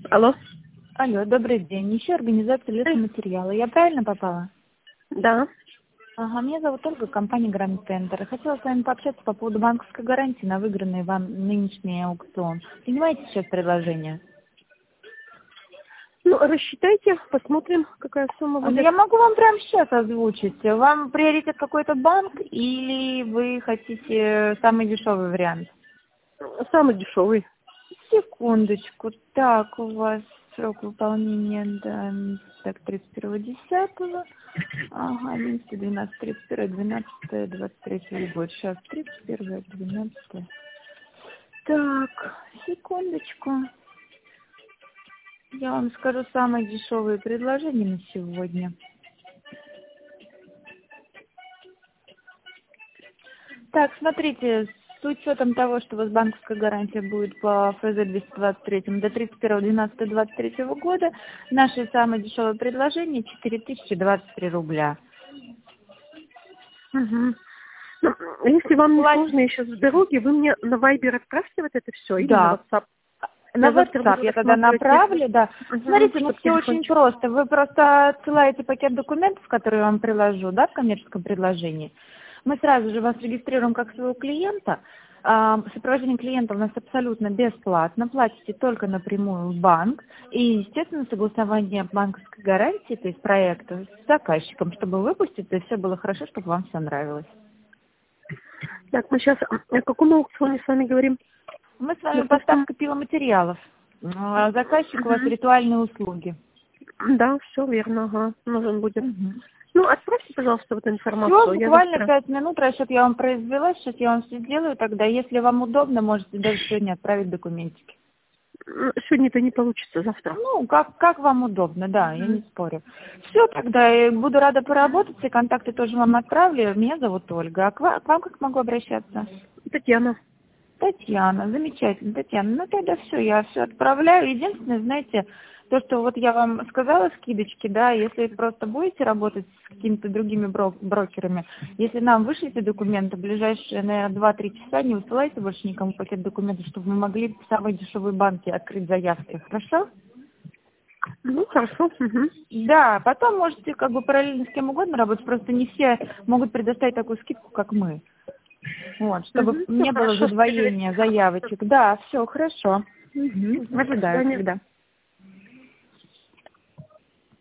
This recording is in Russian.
Алло. Алло, добрый день. Еще организация лесоматериала. Я правильно попала? Да. Ага, меня зовут Ольга, компания Grand Center. Хотела с вами пообщаться по поводу банковской гарантии на выигранный вам нынешний аукцион. Принимаете сейчас предложение? Ну, рассчитайте, посмотрим, какая сумма Да будет. я могу вам прямо сейчас озвучить. Вам приоритет какой-то банк или вы хотите самый дешевый вариант? Самый дешевый. Секундочку. Так, у вас срок выполнения, да, так, 31.10. Ага, 11, 12, 31, 12, 23 год. Сейчас 31, 12. Так, секундочку. Я вам скажу самые дешевые предложения на сегодня. Так, смотрите, с учетом того, что у вас банковская гарантия будет по ФЗ-223 до 31.12.23 года, наше самое дешевое предложение 4023 рубля. Угу. Ну, если вам не Плат- сложно еще с дороги, вы мне на Viber отправьте вот это все или на Да. WhatsApp? На Я завтра WhatsApp буду я тогда рассматривать, направлю, да. Угу, Смотрите, ну чтоб все очень телефончик. просто. Вы просто отсылаете пакет документов, который я вам приложу, да, в коммерческом предложении. Мы сразу же вас регистрируем как своего клиента. Сопровождение клиента у нас абсолютно бесплатно. Платите только напрямую в банк. И, естественно, согласование банковской гарантии, то есть проекта, с заказчиком, чтобы выпустить, и все было хорошо, чтобы вам все нравилось. Так, мы сейчас о каком аукционе с вами говорим? Мы с вами Допустим. поставка пиломатериалов. Заказчик у вас Угу. ритуальные услуги. Да, все верно, ага. Нужен будет. Мгм. Ну, отправьте, пожалуйста, вот информацию. Все, Я буквально завтра... 5 минут, расчет я вам произвела, сейчас я вам все сделаю тогда. Если вам удобно, можете даже сегодня отправить документики. Сегодня-то не получится, завтра. Ну, как вам удобно, да, я не спорю. Все, тогда буду рада поработать, все контакты тоже вам отправлю. Меня зовут Ольга. А к вам как могу обращаться? Татьяна. Татьяна, замечательно, Татьяна. Ну тогда все, я все отправляю. Единственное, знаете, то, что вот я вам сказала, скидочки, да, если просто будете работать с какими-то другими брокерами, если нам вышлите документы, в ближайшие, наверное, 2-3 часа не высылайте больше никому пакет документов, чтобы мы могли в самые дешевые банки открыть заявки, хорошо? Ну, хорошо. Угу. Да, потом можете как бы параллельно с кем угодно работать, просто не все могут предоставить такую скидку, как мы. Вот, чтобы Угу. Все не было хорошо, задвоения свяжитесь. заявочек. Да, все, хорошо. Мгм. До Ожидаю свидания. тогда.